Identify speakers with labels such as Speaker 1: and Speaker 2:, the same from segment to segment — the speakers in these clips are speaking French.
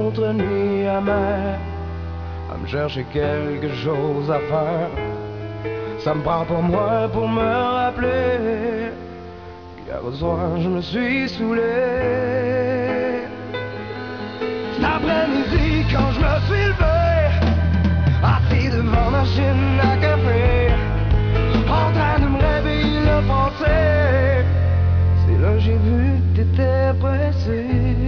Speaker 1: autre nuit amère à me chercher quelque chose à faire. Ça me prend pour moi pour me rappeler qu'hier au soir je me suis saoulé. Cet après-midi quand je me suis levé, assis devant ma machine à café, en train de me réveiller le passé, c'est là que j'ai vu que t'étais pressé.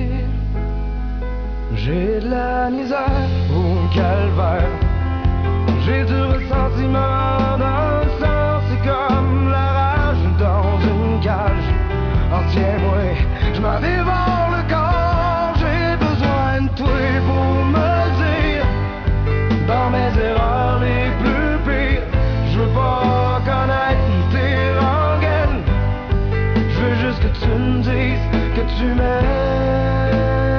Speaker 1: J'ai de la misère au calvaire, j'ai du ressentiment dans le sang, c'est comme la rage dans une cage. Oh tiens-moi, je m'en dévore le corps, j'ai besoin de toi pour me dire, dans mes erreurs les plus pires, je veux pas connaître tes rengaines, je veux juste que tu me dises que tu m'aimes.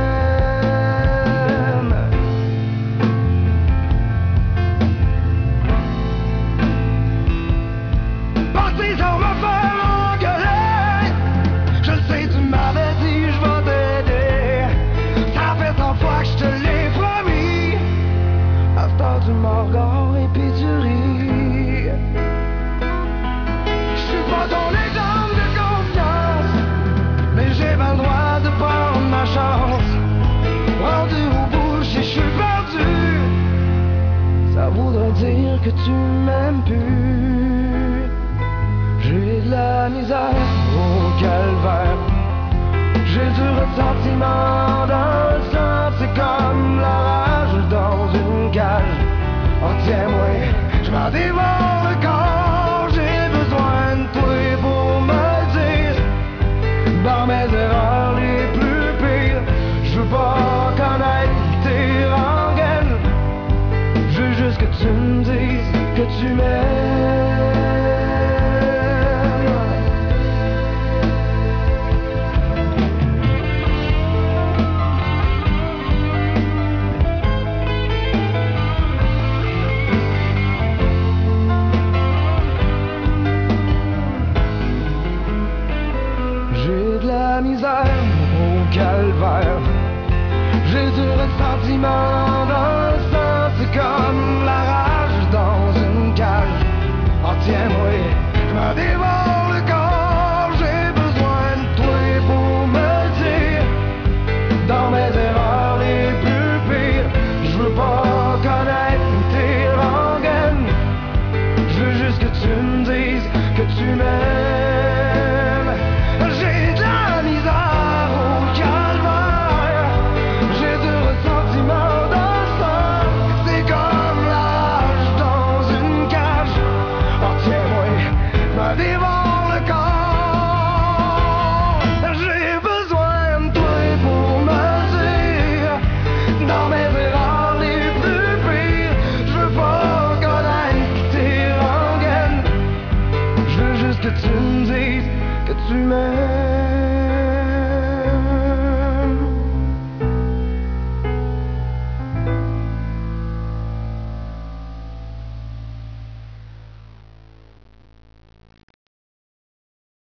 Speaker 1: Parti sans me faire engueuler, je le sais, tu m'avais dit je vais t'aider, ça fait 100 fois que je te l'ai promis. À cette heure tu me regardes et puis tu ris. Je suis pas ton exemple de confiance, mais j'ai pas le droit de prendre ma chance. Rendu au bout, je suis perdu, ça voudrait dire que tu m'aimes plus. J'ai de la misère au calvaire, j'ai du ressentiment dans le sang, c'est comme la rage dans une cage. Oh tiens-moi, je m'en dévore le corps, j'ai besoin de toi pour me dire, dans mes erreurs les plus pires, je veux pas connaître tes rengaines, je veux juste que tu me dises que tu m'aimes. Misère au calvaire, j'ai du ressentiment dans le sang, c'est comme la rage dans une cage. Oh tiens-moi, je m'en dévore